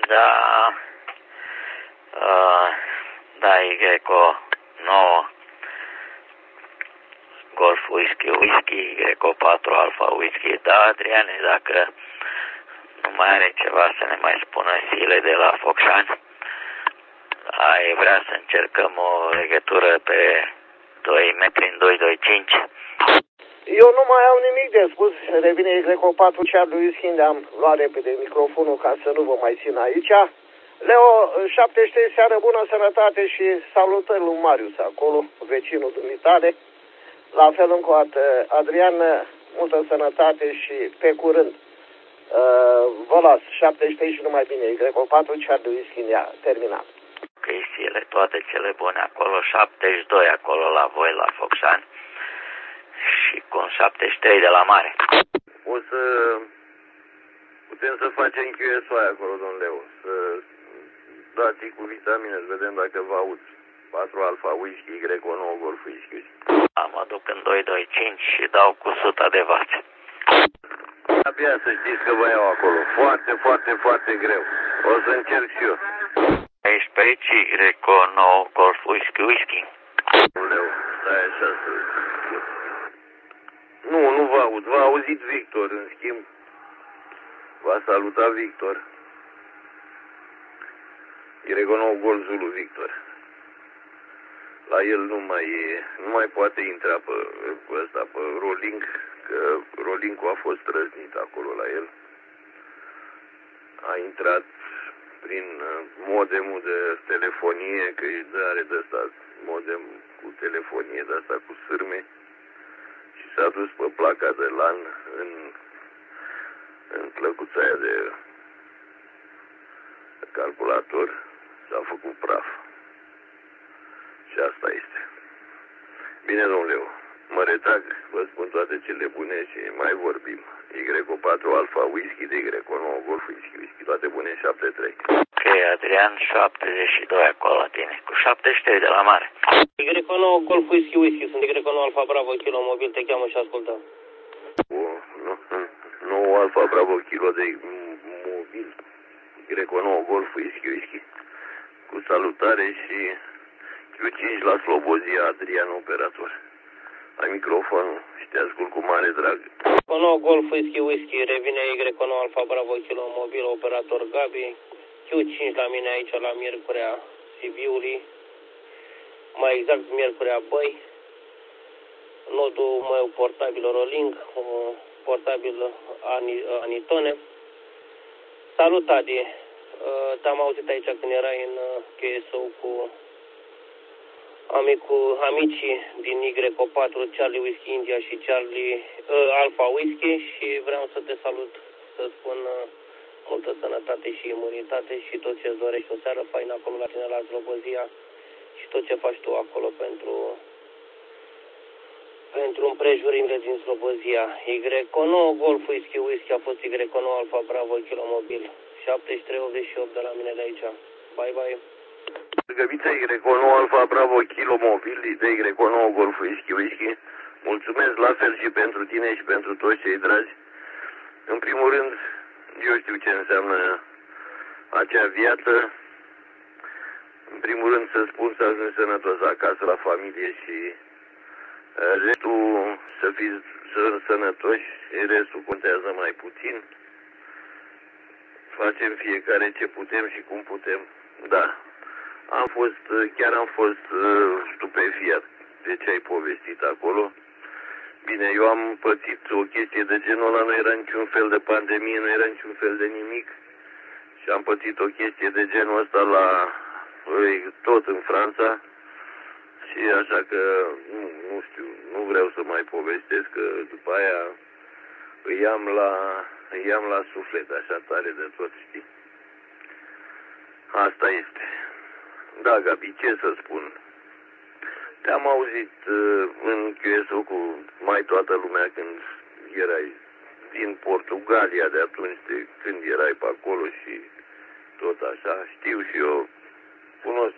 Da, da, Greco 9, Golf Whisky, Greco 4, Alfa Whisky. Da, Adriane, dacă nu mai are ceva să ne mai spună Sile de la Focșani, ai vrea să încercăm o legătură pe 2 metri în 225? Eu nu mai am nimic de spus. Revine Greco 4, Charlie Whisky, am luat repede microfonul ca să nu vă mai țin aici. Leo, 73, seară bună, sănătate și salutări lui Marius acolo, vecinul dumitare. La fel încă o dată, Adrian, multă sănătate și pe curând. Vă las, 73 și numai bine, Greco 4, Charlie Whisky, a terminat. Ok, Sile, toate cele bune acolo, 72 acolo la voi, la Focșani. Și cu un 73 de la mare. O să putem să facem QSO acolo, domnule Leu. Să dați cu vitamine, să vedem dacă vă auzi. 4 Alfa Whisky, Greco 9 Golf Whisky. Mă duc în 225 și dau cu 100 de vați. Abia să știți că vă iau acolo. Foarte, foarte, foarte greu. O să încerc și eu. Ești pe aici, Greco 9 Golf Whisky. Leu, stai așa să... Nu vă aud. V-a auzit Victor, în schimb. V-a salutat Victor. Greco 9 Golf Zulu Victor. La el nu mai poate intra pe Rolling, că Rolling-ul a fost răznit acolo la el. A intrat prin modemul de telefonie, că are de asta modem cu telefonie, de asta cu sârme, și s-a dus pe placa de LAN în plăcuța aia de calculator, s-a făcut praf. Și asta este. Bine, domnule, mă retrag, vă spun toate cele bune și mai vorbim. Greco 4 Alfa Whisky, de Greco 9 Golf Whisky, toate bune, 73. Ok, Adrian, 72 acolo la tine, cu 73 de la mare. Greco 9 Golf Whisky, sunt de Greco 9 Alfa Bravo Kilo Mobil, te cheamă și ascultă. 9 Alfa Bravo Kilo de mobil, Greco 9 Golf Whisky, cu salutare și Q5 la Slobozia, Adrian, operator. Ai microfonul și te ascult cu mare drag. Greco 9 Golf Whisky, revine Greco 9 Alfa Bravo Kilo Mobil, operator Gabi. Q5 la mine aici la Miercurea Sibiului, mai exact Miercurea Băi. Nodul meu portabil Rolling, portabil Anitone. Salut, Adi! Te-am auzit aici când erai în QSO cu amicii din Y4, Charlie Whisky India și Charlie Alfa Whisky, și vreau să te salut, să spun multă sănătate și imunitate și tot ce-ți dorești, o seară faină acolo la tine la Slobozia și tot ce faci tu acolo pentru împrejurimile din Slobozia. Greco 9 Golf Whisky a fost Greco 9 Alfa Bravo Kilo Mobil, 7388 de la mine de aici. Bye bye. Găvița Greco 9 Alfa Bravo Kilo Mobil, de Greco 9 Golf Whisky. Mulțumesc la fel și pentru tine și pentru toți cei dragi. În primul rând, eu știu ce înseamnă acea viață. În primul rând să spun să ajungi sănătos acasă la familie și restul să fiți sănătoși, restul contează mai puțin. Facem fiecare ce putem și cum putem. Da, chiar am fost stupefiat de ce ai povestit acolo. Bine, eu am pățit o chestie de genul ăla, nu era niciun fel de pandemie, nu era niciun fel de nimic. Și am pățit o chestie de genul ăsta tot în Franța. Și așa că, nu știu, nu vreau să mai povestesc, că după aia îi am la suflet așa tare de tot, știi? Asta este. Da, Gabi, ce să spun? Te-am auzit în QSO cu mai toată lumea când erai din Portugalia de atunci, de când erai pe acolo și tot așa. Știu și eu, cunosc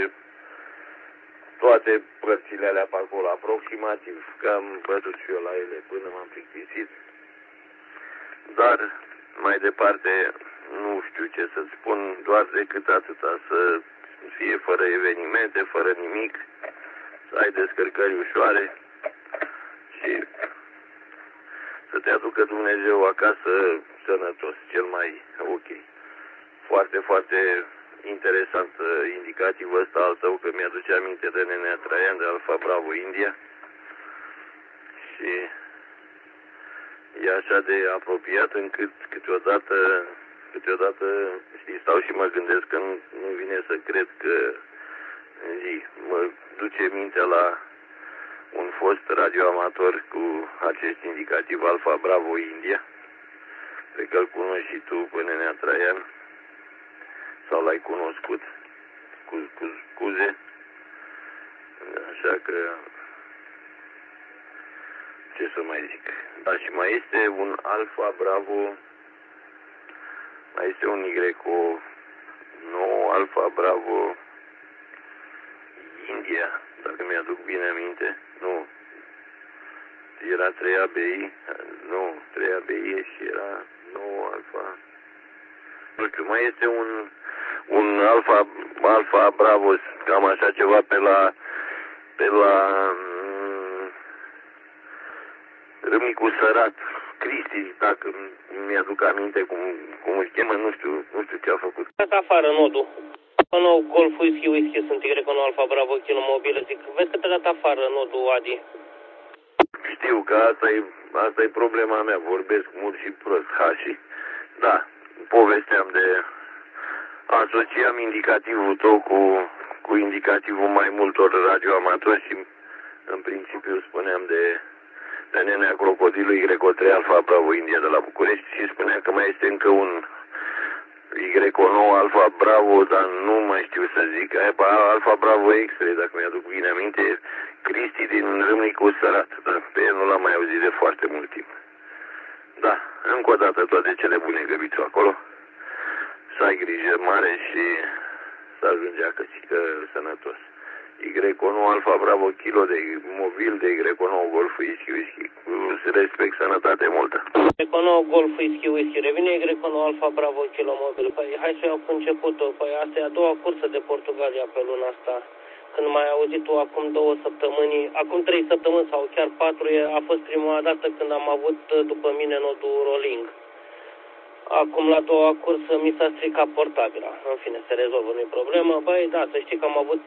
toate părțile alea pe acolo, aproximativ, că am bătut și eu la ele până m-am plictisit. Dar, mai departe, nu știu ce să spun, doar decât atâta, să fie fără evenimente, fără nimic, să ai descărcări ușoare și să te aducă Dumnezeu acasă sănătos, cel mai ok. Foarte, foarte interesant indicativul ăsta al tău, că mi-aduce aminte de Nenea Traian de Alfa Bravo India și e așa de apropiat încât câteodată, știi, stau și mă gândesc că nu vine să cred că mă duce mintea la un fost radioamator cu acest indicativ Alfa Bravo India, pe că îl cunoști și tu pe Nenea Traian, sau l-ai cunoscut cu scuze, așa că ce să mai zic. Da, și mai este un Alfa Bravo, mai este un YO 9 Alfa Bravo India, dacă mi-aduc bine aminte. Nu, era 3ABI, nu, 3ABI și era 9 Alfa. Nu știu, mai este un Alfa Bravo, cam așa ceva pe la Râmnicu Sărat, Cristi, dacă mi-aduc aminte cum îl chemă, nu știu ce a făcut. Asta afară nodul. Nou Golf Whisky, sunt Y9 Alfa Bravo Kilo mobilă, zic, vezi că te-a dat afară nodul, Adi. Știu că asta e problema mea, vorbesc mult și prost, și da, povesteam de, asociam indicativul tău cu indicativul mai multor radioamatori și în principiu spuneam de Nenea Crocodilul YO3 Alfa Bravo India de la București și spunea că mai este încă un YO9 Alfa Bravo, dar nu mai știu să zic, Alfa Bravo X-Ray, dacă mi-aduc bine aminte, Cristi din Râmnicu Sărat, dar pe el nu l-am mai auzit de foarte mult timp. Da, încă o dată toate cele bune, Găbițu, acolo. Să ai grijă mare și să ajungi acăsică sănătos. Y9 Alfa Bravo Kilo de mobil de Y9 Golf Whisky, cu respect, sănătate multă. Y9 Golf Whisky, revine Y9 Alfa Bravo Kilo mobil. Păi hai să iau cu începutul. Păi asta e a doua cursă de Portugalia pe luna asta. Când m-ai auzit-o acum 2 săptămâni, acum 3 săptămâni sau chiar 4, a fost prima dată când am avut după mine nodul rolling. Acum la 2-a cursă mi s-a stricat portabila. În fine, se rezolvă, nu-i problemă. Băi, da, să știi că am avut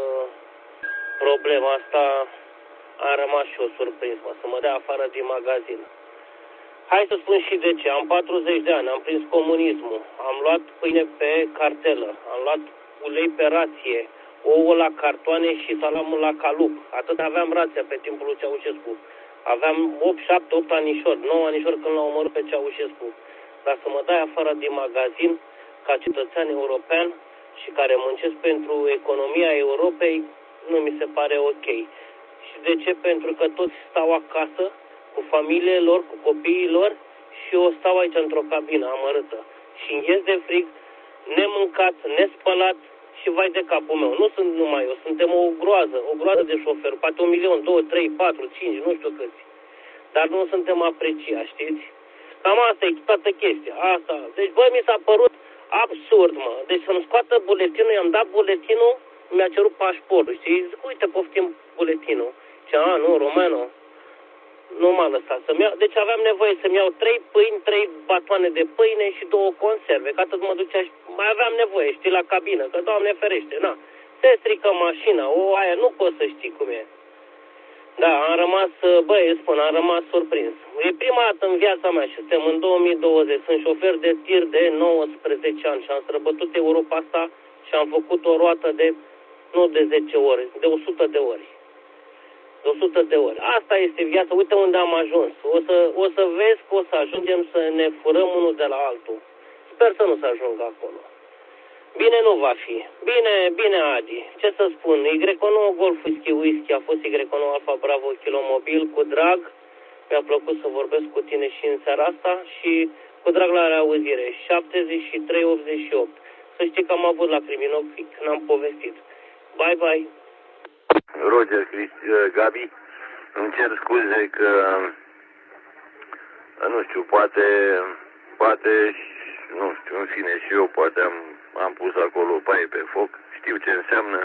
problema asta, am rămas și eu surprins, să mă dea afară din magazin. Hai să spun și de ce. Am 40 de ani, am prins comunismul, am luat pâine pe cartelă, am luat ulei pe rație, ouă la cartoane și salamul la calup. Atât aveam rația pe timpul lui Ceaușescu. Aveam 8 anișori, 9 anișori când l-au omorât pe Ceaușescu. Dar să mă dai afară din magazin ca cetățean european și care muncesc pentru economia Europei, nu mi se pare ok. Și de ce? Pentru că toți stau acasă cu familiile lor, cu copiii lor și eu stau aici într-o cabină amărâtă. Și îngheț de frig, nemâncat, nespălat și vai de capul meu. Nu sunt numai eu, suntem o groază de șoferi, poate 1 milion, 2, 3, 4, 5, nu știu câți. Dar nu suntem apreciați, știți? Cam asta e toată chestia. Asta. Deci, bă, mi s-a părut absurd, mă. Deci să-mi scoată buletinul, i-am dat buletinul, mi-a cerut pașportul, știi? Zic, uite, poftim buletinul. Ce, nu, Romano. Nu m-a lăsat să-mi iau. Deci aveam nevoie să-mi iau 3 pâini, 3 batoane de pâine și 2 conserve. Că atât mă ducea și mai aveam nevoie, știi, la cabină. Că, Doamne ferește, na. Se strică mașina, aia nu poți să știi cum e. Da, am rămas surprins. E prima dată în viața mea și suntem în 2020. Sunt șofer de tir de 19 ani și am străbătut Europa asta și am făcut o roată nu de 10 ori, de 100 de ori. De 100 de ori. Asta este viața. Uite unde am ajuns. O să vezi că o să ajungem să ne furăm unul de la altul. Sper să nu se ajungă acolo. Bine nu va fi. Bine, Adi. Ce să spun? Y9 Golf Whisky a fost Y9 Alfa Bravo Kilo mobil cu drag. Mi-a plăcut să vorbesc cu tine și în seara asta și cu drag la reauzire. 7388. Să știi că am avut lacrimi în ochi când am povestit. Bye, bye. Roger, Gabi, îmi cer scuze că, nu știu, poate nu știu, în fine, și eu poate am pus acolo paie pe foc, știu ce înseamnă,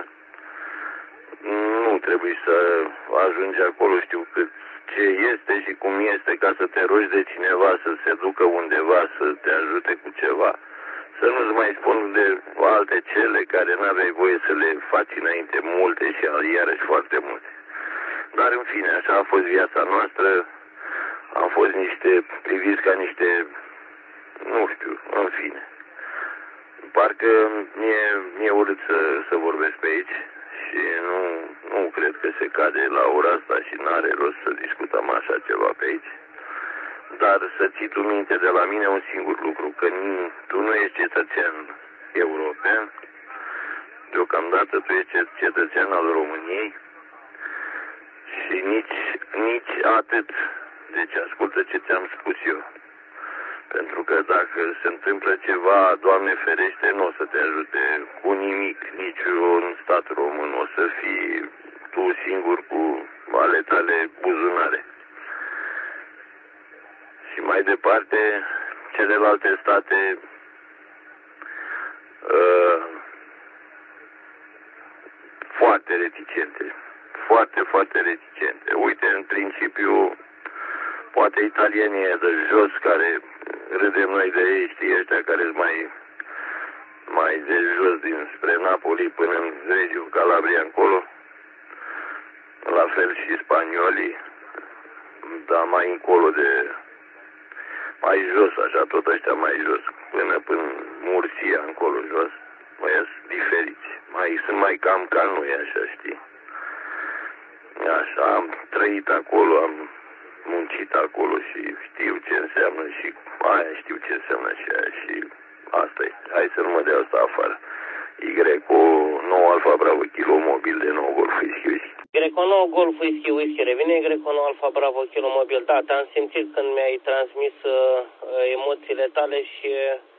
nu trebuie să ajungi acolo, știu ce este și cum este, ca să te rogi de cineva să se ducă undeva, să te ajute cu ceva. Să nu-ți mai spun de alte cele care n-aveai voie să le faci înainte, multe și iarăși foarte multe. Dar în fine, așa a fost viața noastră, am fost priviți ca niște, nu știu, în fine. Parcă mi-e urât să vorbesc pe aici și nu cred că se cade la ora asta și n-are rost să discutăm așa ceva pe aici. Dar să ții tu minte de la mine un singur lucru, că tu nu ești cetățean european, deocamdată tu ești cetățean al României și nici atât. Deci ascultă ce ți-am spus eu. Pentru că dacă se întâmplă ceva, Doamne ferește, nu o să te ajute cu nimic, niciun stat român, o să fii tu singur cu ale tale buzunare. Și mai departe, celelalte state foarte reticente, foarte, foarte reticente. Uite, în principiu, poate italienii de jos, care râdem noi de ei, știi, ăștia care sunt mai de jos spre Napoli până în Regiu Calabria încolo, la fel și spaniolii, dar mai încolo mai jos, așa, tot ăștia mai jos, până Murcia, încolo jos, mai sunt diferiți, sunt mai cam ca noi, așa, știi. Așa, am trăit acolo, am muncit acolo și știu ce înseamnă și aia știu ce înseamnă și aia și asta e. Hai să nu mă dea asta afară. Y9 Alfa Bravo Kilo Mobil de 9 Golf Whisky Whisky. Y9 Golf Whisky Whisky revine, Y9 Alfa Bravo Kilo Mobil. Da, te-am simțit când mi-ai transmis emoțiile tale și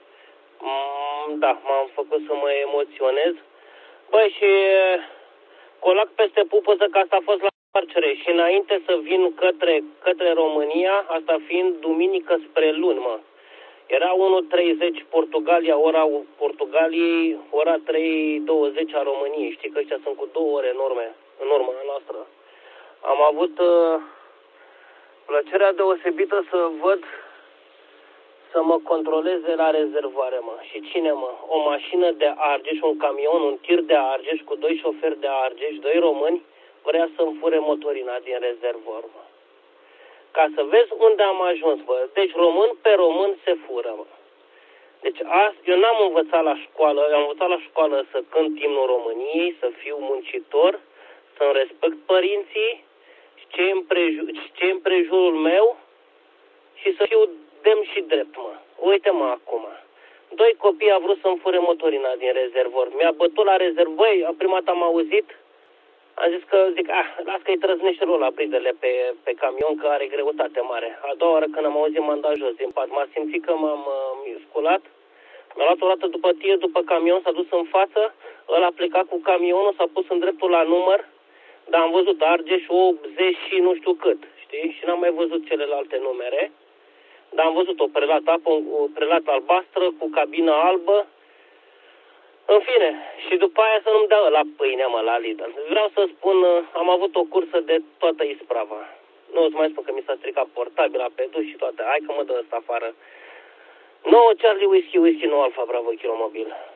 da, m-am făcut să mă emoționez. Băi, și colac peste pupăză că asta a fost la întoarcere și înainte să vin către România, asta fiind duminică spre luni, mă. Era 1:30 Portugalia, ora Portugaliei, ora 3:20 a României. Știi că ăștia sunt cu 2 ore în urma noastră. Am avut plăcerea deosebită să văd să mă controleze la rezervare, mă. Și cine, mă? O mașină de Argeș, un camion, un tir de Argeș cu 2 șoferi de Argeș, 2 români, vrea să-mi fure motorina din rezervor, mă. Ca să vezi unde am ajuns, bă. Deci român pe român se fură, mă. Deci eu n-am învățat la școală, am învățat la școală să cânt imnul României, să fiu muncitor, să-mi respect părinții și ce în prejurul meu și să fiu demn și drept, mă. Uite-mă acum. 2 copii au vrut să-mi fure motorina din rezervor. Mi-a bătut la rezervor. Băi, prima dată am auzit. Am zis că, las că-i trăznește la bridele pe camion, că are greutate mare. A doua oară când am auzit, m-am dat jos din pat. M-a simțit că m-am sculat. M-a luat o dată după tir, după camion, s-a dus în față. Ăla a plecat cu camionul, s-a pus în dreptul la număr. Dar am văzut Argeș 80 și nu știu cât, știi? Și n-am mai văzut celelalte numere. Dar am văzut o prelată albastră cu cabină albă. În fine, și după aia să nu-mi dea la pâine, mă, la Lidl. Vreau să spun, am avut o cursă de toată isprava. Nu îți mai spun că mi s-a stricat portabila pe duș și toate. Hai că mă dă ăsta afară. 9 Charlie Whisky, 9 Alfa Bravo Kilo Mobil.